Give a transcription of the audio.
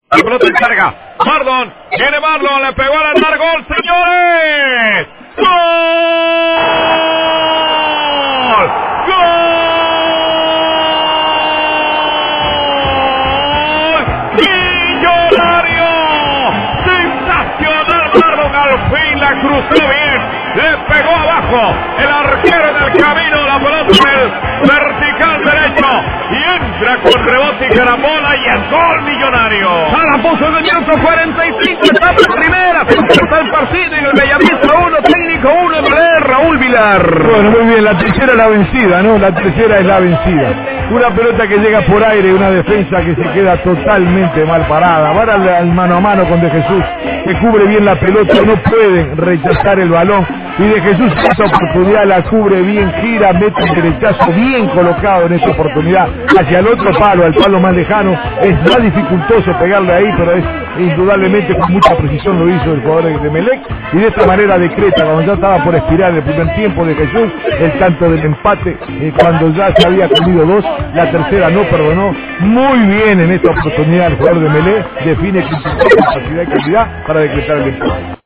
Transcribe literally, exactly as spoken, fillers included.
La pelota en carga. Marlon. Viene Marlon. Le pegó al andar. Gol, señores. ¡Gol! ¡Gol! ¡Millonario! ¡Sensacional Marlon! Al fin la cruzó bien. Le pegó abajo. El arquero en el camino. La pelota en el vertical derecho. Y entra con rebote y carambola. Y el gol Millonario. A la puso del minuto cuarenta y cinco. Etapa primera. Se empezó el partido en el Bellavista uno. Técnico uno. Raúl Vilar. Bueno, muy bien. La tercera es la vencida, ¿no? La tercera es la vencida. Una pelota que llega por aire. Una defensa que se queda totalmente mal parada. Van al, al mano a mano con De Jesús. Que cubre bien la pelota. No pueden rechazar el balón. Y De Jesús esta oportunidad la cubre bien, gira, mete el derechazo bien colocado en esta oportunidad hacia el otro palo, al palo más lejano. Es más dificultoso pegarle ahí, pero es indudablemente con mucha precisión lo hizo el jugador de Emelec. Y de esta manera decreta, cuando ya estaba por expirar el primer tiempo de Jesús, el tanto del empate, eh, cuando ya se había comido dos, la tercera no perdonó. Muy bien en esta oportunidad el jugador de Emelec, define con capacidad y calidad para decretar el empate.